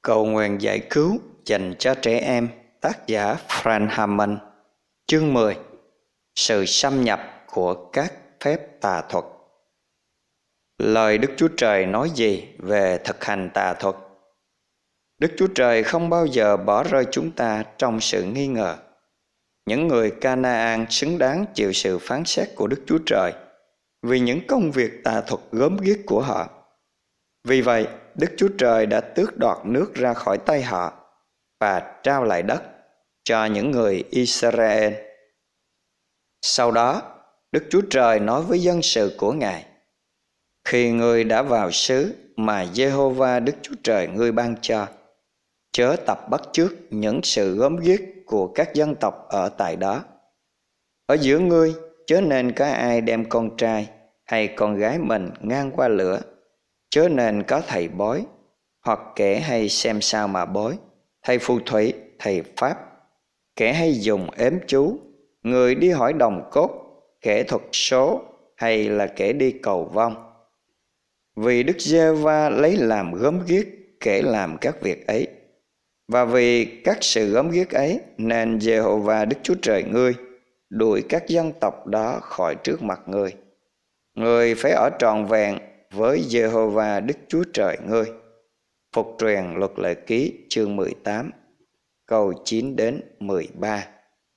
Cầu nguyện giải cứu dành cho trẻ em, tác giả Frank Hammond. Chương 10. Sự xâm nhập của các phép tà thuật. Lời Đức Chúa Trời nói gì về thực hành tà thuật? Đức Chúa Trời không bao giờ bỏ rơi chúng ta trong sự nghi ngờ. Những người Canaan xứng đáng chịu sự phán xét của Đức Chúa Trời vì những công việc tà thuật gớm ghiếc của họ. Vì vậy, Đức Chúa Trời đã tước đoạt nước ra khỏi tay họ và trao lại đất cho những người Israel. Sau đó, Đức Chúa Trời nói với dân sự của Ngài: Khi ngươi đã vào xứ mà Giê-hô-va Đức Chúa Trời ngươi ban cho, chớ tập bắt chước những sự gớm ghiếc của các dân tộc ở tại đó. Ở giữa ngươi chớ nên có ai đem con trai hay con gái mình ngang qua lửa, chớ nên có thầy bói, hoặc kẻ hay xem sao mà bói, thầy phù thủy, thầy pháp, kẻ hay dùng ếm chú, người đi hỏi đồng cốt, kẻ thuật số, hay là kẻ đi cầu vong. Vì Đức Giê-hô-va lấy làm gớm ghiếc kẻ làm các việc ấy, và vì các sự gớm ghiếc ấy nên Giê-hô-va Đức Chúa Trời ngươi đuổi các dân tộc đó khỏi trước mặt ngươi. Ngươi phải ở trọn vẹn với Giê-hô-va Đức Chúa Trời ngươi. Phục truyền Luật Lệ Ký chương 18 câu 9 đến 13.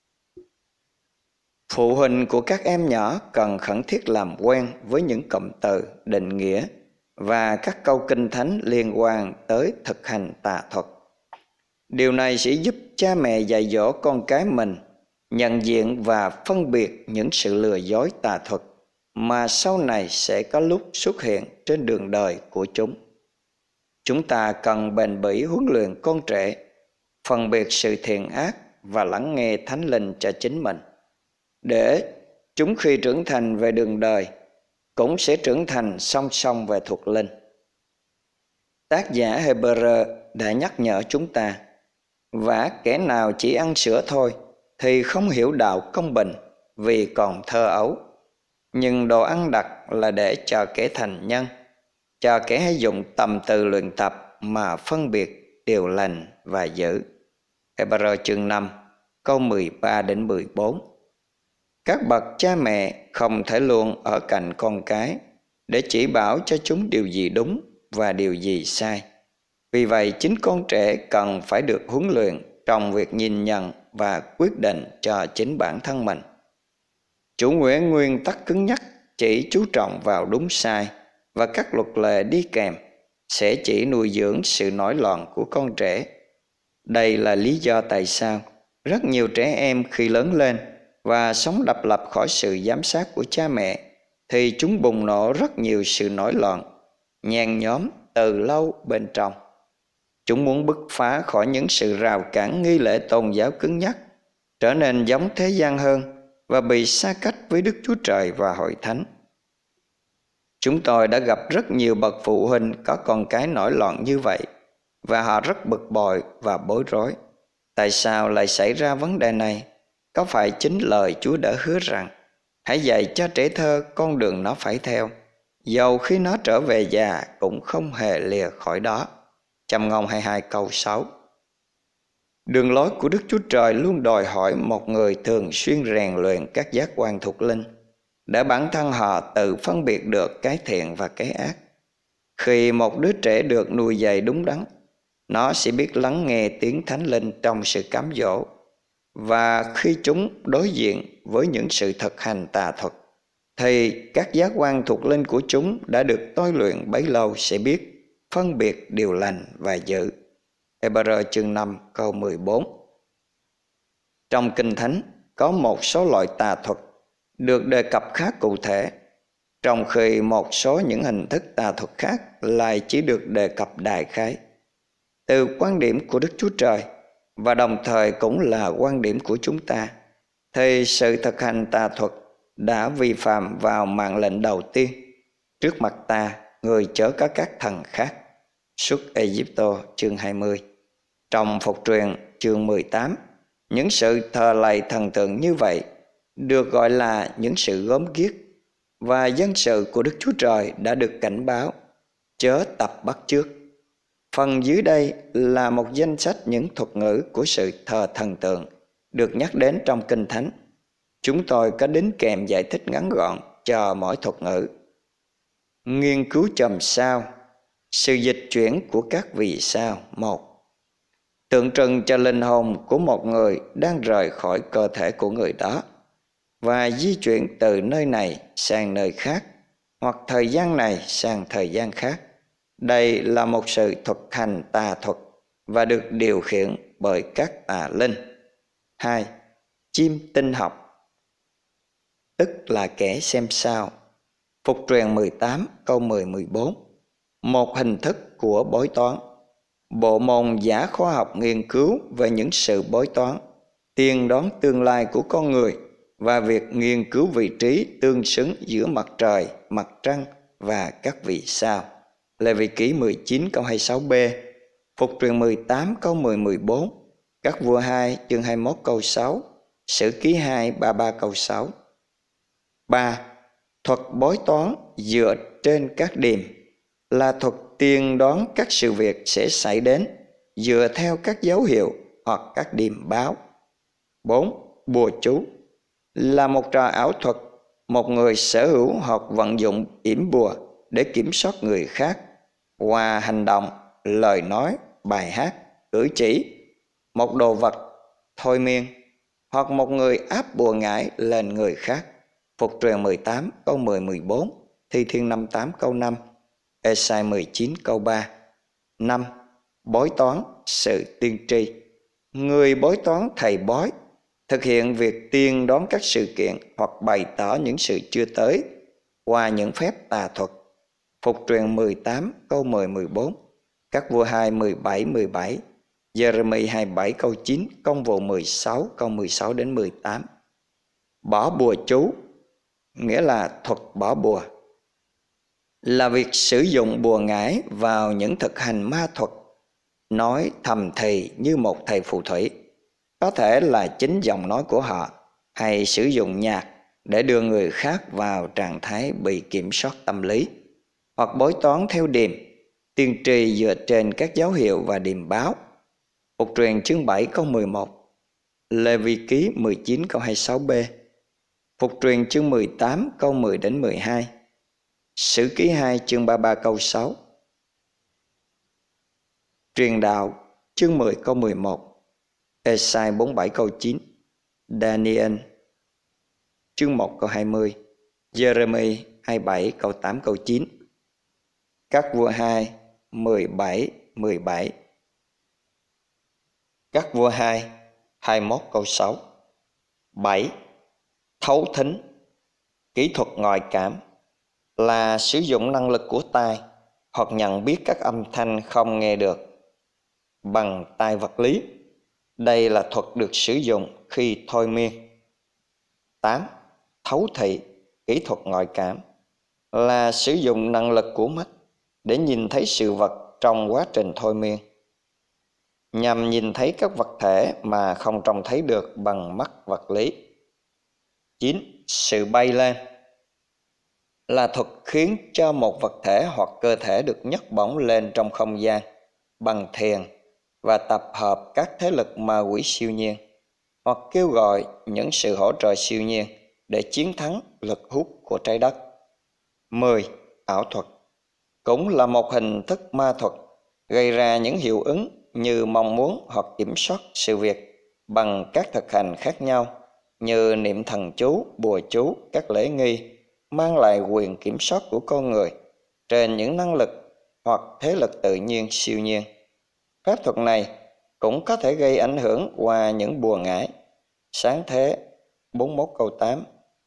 Phụ huynh của các em nhỏ cần khẩn thiết làm quen với những cụm từ, định nghĩa và các câu kinh thánh liên quan tới thực hành tà thuật. Điều này sẽ giúp cha mẹ dạy dỗ con cái mình nhận diện và phân biệt những sự lừa dối tà thuật mà sau này sẽ có lúc xuất hiện trên đường đời của chúng. Chúng ta cần bền bỉ huấn luyện con trẻ phân biệt sự thiện ác và lắng nghe Thánh Linh cho chính mình, để chúng khi trưởng thành về đường đời cũng sẽ trưởng thành song song về thuộc linh. Tác giả Hebrew đã nhắc nhở chúng ta: Vả kẻ nào chỉ ăn sữa thôi thì không hiểu đạo công bình vì còn thơ ấu, nhưng đồ ăn đặc là để cho kẻ thành nhân, cho kẻ hay dùng tầm từ luyện tập mà phân biệt điều lành và dữ. Hebrew chương 5 câu 13 đến 14. Các bậc cha mẹ không thể luôn ở cạnh con cái để chỉ bảo cho chúng điều gì đúng và điều gì sai. Vì vậy, chính con trẻ cần phải được huấn luyện trong việc nhìn nhận và quyết định cho chính bản thân mình. Chủ nghĩa nguyên tắc cứng nhắc chỉ chú trọng vào đúng sai và các luật lệ đi kèm sẽ chỉ nuôi dưỡng sự nổi loạn của con trẻ. Đây là lý do tại sao rất nhiều trẻ em khi lớn lên và sống độc lập khỏi sự giám sát của cha mẹ thì chúng bùng nổ rất nhiều sự nổi loạn, nhen nhóm từ lâu bên trong. Chúng muốn bứt phá khỏi những sự rào cản nghi lễ tôn giáo cứng nhắc, trở nên giống thế gian hơn và bị xa cách với Đức Chúa Trời và Hội Thánh. Chúng tôi đã gặp rất nhiều bậc phụ huynh có con cái nổi loạn như vậy, và họ rất bực bội và bối rối. Tại sao lại xảy ra vấn đề này? Có phải chính lời Chúa đã hứa rằng hãy dạy cho trẻ thơ con đường nó phải theo, dầu khi nó trở về già cũng không hề lìa khỏi đó? Châm ngôn 22 câu 6. Đường lối của Đức Chúa Trời luôn đòi hỏi một người thường xuyên rèn luyện các giác quan thuộc linh, để bản thân họ tự phân biệt được cái thiện và cái ác. Khi một đứa trẻ được nuôi dạy đúng đắn, nó sẽ biết lắng nghe tiếng Thánh Linh trong sự cám dỗ, và khi chúng đối diện với những sự thực hành tà thuật, thì các giác quan thuộc linh của chúng đã được tôi luyện bấy lâu sẽ biết phân biệt điều lành và dữ. Hebrew chương 5 câu 14. Trong Kinh Thánh có một số loại tà thuật được đề cập khá cụ thể, trong khi một số những hình thức tà thuật khác lại chỉ được đề cập đại khái. Từ quan điểm của Đức Chúa Trời và đồng thời cũng là quan điểm của chúng ta, thì sự thực hành tà thuật đã vi phạm vào mạng lệnh đầu tiên: trước mặt ta, người chớ có các thần khác. Xuất Ê-díp-tô chương 20. Trong Phục truyền chương 18, những sự thờ lạy thần tượng như vậy được gọi là những sự gớm ghiếc, và dân sự của Đức Chúa Trời đã được cảnh báo chớ tập bắt chước. Phần dưới đây là một danh sách những thuật ngữ của sự thờ thần tượng được nhắc đến trong Kinh Thánh. Chúng tôi có đính kèm giải thích ngắn gọn cho mỗi thuật ngữ. Nghiên cứu chòm sao, sự dịch chuyển của các vì sao. 1. Tượng trưng cho linh hồn của một người đang rời khỏi cơ thể của người đó và di chuyển từ nơi này sang nơi khác hoặc thời gian này sang thời gian khác. Đây là một sự thực hành tà thuật và được điều khiển bởi các tà linh. 2. Chiêm tinh học, tức là kẻ xem sao. Phục truyền 18 câu 10-14. Một hình thức của bói toán. Bộ môn giả khoa học nghiên cứu về những sự bói toán, tiên đoán tương lai của con người và việc nghiên cứu vị trí tương xứng giữa mặt trời, mặt trăng và các vì sao. Lê Vi Ký 19 câu 26b, Phục truyền 18 câu 10-14, Các Vua 2 chương 21 câu 6, Sử Ký 2 33 câu 6. 3. Thuật bói toán dựa trên các điềm là thuật tiên đoán các sự việc sẽ xảy đến dựa theo các dấu hiệu hoặc các điềm báo. 4. Bùa chú là một trò ảo thuật, một người sở hữu hoặc vận dụng yểm bùa để kiểm soát người khác qua hành động, lời nói, bài hát, cử chỉ, một đồ vật, thôi miên hoặc một người áp bùa ngải lên người khác. Phục truyền 18 câu 10-14, Thi Thiên 58 câu 5, Ê-sai 19 câu 3. 5. Bói toán, sự tiên tri. Người bói toán thầy bói thực hiện việc tiên đoán các sự kiện hoặc bày tỏ những sự chưa tới qua những phép tà thuật. Phục truyền 18 câu 10-14, Các Vua 2 17-17, Giê-rê-mi 27 câu 9, Công vụ 16 câu 16-18. Bỏ bùa chú nghĩa là thuật bỏ bùa, là việc sử dụng bùa ngải vào những thực hành ma thuật, nói thầm thì như một thầy phù thủy, có thể là chính giọng nói của họ, hay sử dụng nhạc để đưa người khác vào trạng thái bị kiểm soát tâm lý, hoặc bói toán theo điềm, tiên tri dựa trên các dấu hiệu và điềm báo. Phục truyền chương 7 câu 11, Lê Vi Ký 19 câu 26b, Phục truyền chương 18 câu 10-12, Sử Ký 2 chương 33 câu 6, Truyền đạo chương 10 câu 11, Ê-sai 47 câu 9, Daniel chương 1 câu 20, Giê-rê-mi 27 câu 8 câu 9, Các Vua 2 17-17, Các Vua 2 21 câu 6. 7. Thấu thính, kỹ thuật ngoại cảm, là sử dụng năng lực của tai hoặc nhận biết các âm thanh không nghe được bằng tai vật lý. Đây là thuật được sử dụng khi thôi miên. 8. Thấu thị, kỹ thuật ngoại cảm, là sử dụng năng lực của mắt để nhìn thấy sự vật trong quá trình thôi miên, nhằm nhìn thấy các vật thể mà không trông thấy được bằng mắt vật lý. 9. Sự bay lên, là thuật khiến cho một vật thể hoặc cơ thể được nhấc bổng lên trong không gian bằng thiền và tập hợp các thế lực ma quỷ siêu nhiên, hoặc kêu gọi những sự hỗ trợ siêu nhiên để chiến thắng lực hút của trái đất. 10. Ảo thuật cũng là một hình thức ma thuật gây ra những hiệu ứng như mong muốn hoặc kiểm soát sự việc bằng các thực hành khác nhau như niệm thần chú, bùa chú, các lễ nghi, mang lại quyền kiểm soát của con người trên những năng lực hoặc thế lực tự nhiên siêu nhiên. Phép thuật này cũng có thể gây ảnh hưởng qua những bùa ngải. Sáng thế 41 câu 8,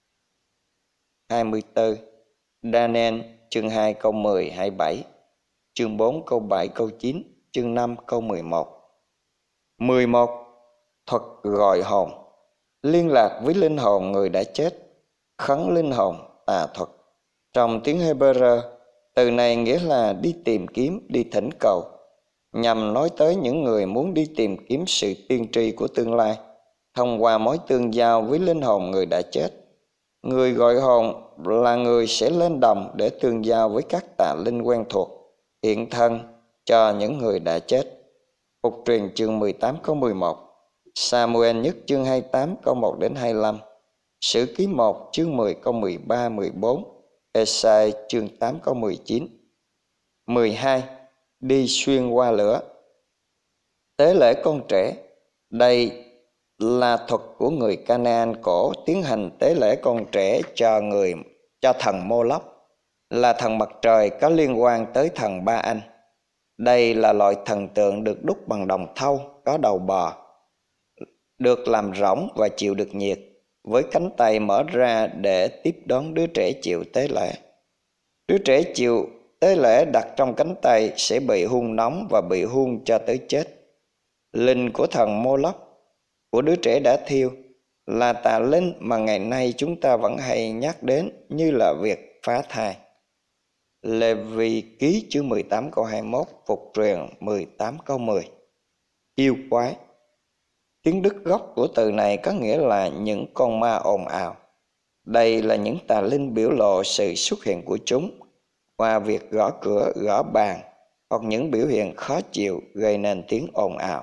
24, Daniel chương 2 câu 10-27, chương 4 câu 7 câu 9, chương 5 câu 11. 11. Thuật gọi hồn, liên lạc với linh hồn người đã chết, khấn linh hồn, tà thuật. Trong tiếng Hebrew, từ này nghĩa là đi tìm kiếm, đi thỉnh cầu, nhằm nói tới những người muốn đi tìm kiếm sự tiên tri của tương lai thông qua mối tương giao với linh hồn người đã chết. Người gọi hồn là người sẽ lên đồng để tương giao với các tà linh quen thuộc, hiện thân cho những người đã chết. Phục truyền chương 18 câu 11, Sa-mu-el nhất chương 28 câu 1 đến 25, Sử ký 1 chương 10 câu 13 14, Ê-sai chương 8 câu 19. 12. Đi xuyên qua lửa. Tế lễ con trẻ. Đây là thuật của người Canaan cổ tiến hành tế lễ con trẻ cho thần Mô-lốc, là thần mặt trời có liên quan tới thần Ba Anh. Đây là loại thần tượng được đúc bằng đồng thau, có đầu bò, được làm rỗng và chịu được nhiệt, với cánh tay mở ra để tiếp đón đứa trẻ chịu tế lễ. Đứa trẻ chịu tế lễ đặt trong cánh tay sẽ bị hun nóng và bị hun cho tới chết. Linh của thần Mô-lốc, của đứa trẻ đã thiêu, là tà linh mà ngày nay chúng ta vẫn hay nhắc đến như là việc phá thai. Lê-vi ký chương 18 câu 21, Phục truyền 18 câu 10. Yêu quái. Tiếng Đức gốc của từ này có nghĩa là những con ma ồn ào. Đây là những tà linh biểu lộ sự xuất hiện của chúng qua việc gõ cửa, gõ bàn hoặc những biểu hiện khó chịu gây nên tiếng ồn ào.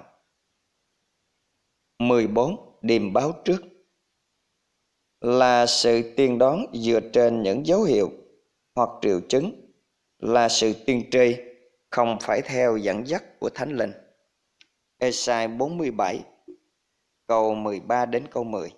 14. Điềm báo trước. Là sự tiên đoán dựa trên những dấu hiệu hoặc triệu chứng, là sự tiên tri, không phải theo dẫn dắt của Thánh Linh. Ê-sai 47 câu 13 đến câu 10.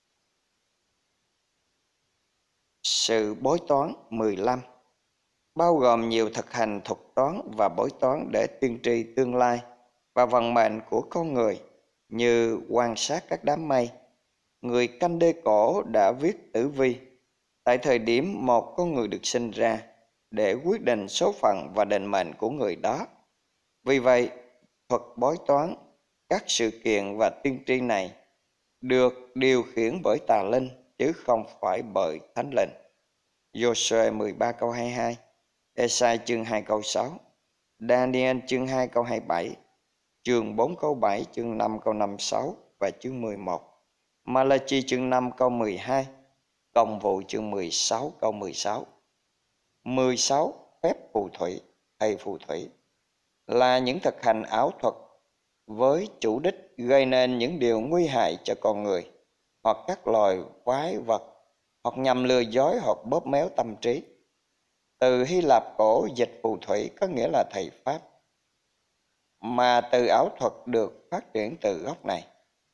Sự bói toán 15 bao gồm nhiều thực hành thuật toán và bói toán để tiên tri tương lai và vận mệnh của con người, như quan sát các đám mây. Người Canh Đê cổ đã viết tử vi tại thời điểm một con người được sinh ra để quyết định số phận và định mệnh của người đó. Vì vậy, thuật bói toán, các sự kiện và tiên tri này được điều khiển bởi tà linh chứ không phải bởi Thánh Linh. Giô-suê 13 câu 22, Ê-sai chương 2 câu 6, Daniel chương 2 câu 27, chương 4 câu 7, chương 5 câu 56 và chương 11, Ma-la-chi chương 5 câu 12, Công vụ chương 16 câu 16. 16. Phép phù thủy hay phù thủy là những thực hành ảo thuật với chủ đích gây nên những điều nguy hại cho con người hoặc các loài quái vật, hoặc nhằm lừa dối hoặc bóp méo tâm trí. Từ Hy Lạp cổ dịch phù thủy có nghĩa là thầy pháp, mà từ ảo thuật được phát triển từ gốc này.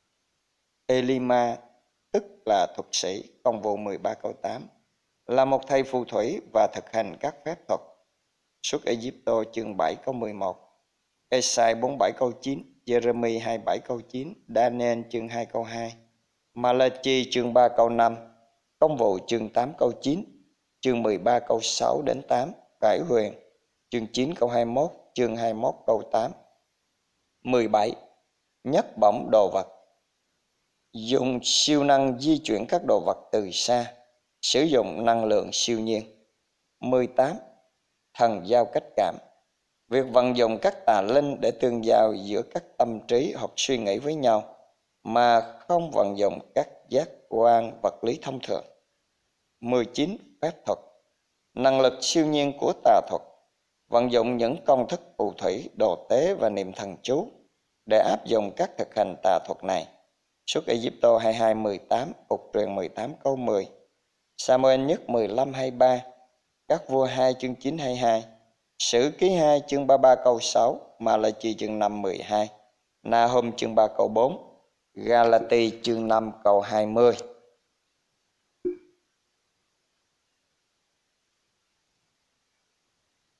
Elima, tức là thuật sĩ, Công vụ 13 câu 8, là một thầy phù thủy và thực hành các phép thuật. Xuất Ai-cập chương 7 câu 11, Ê-sai 47 câu 9, Giê-rê-mi 27 câu 9, Daniel chương 2 câu 2, Ma-la-chi chương 3 câu 5, Công vụ chương 8 câu 9, chương 13 câu 6 đến 8, Cải huyền chương 9 câu 21, chương 21 câu 8. 17. Nhấc bổng đồ vật. Dùng siêu năng di chuyển các đồ vật từ xa, sử dụng năng lượng siêu nhiên. 18. Thần giao cách cảm. Việc vận dụng các tà linh để tương giao giữa các tâm trí hoặc suy nghĩ với nhau, mà không vận dụng các giác quan vật lý thông thường. 19. Phép thuật. Năng lực siêu nhiên của tà thuật. Vận dụng những công thức phù thủy, đồ tế và niệm thần chú để áp dụng các thực hành tà thuật này. Xuất Ai-cập 22:18, Phục truyền 18 câu 10, Sa-mu-el nhất 15:23, Các vua 2 chương 9:22, Sử ký 2 chương 33 câu 6, Ma-la-chi chương 5:12, Na-hum chương 3 câu 4, Ga-la-ti chương 5 câu 20.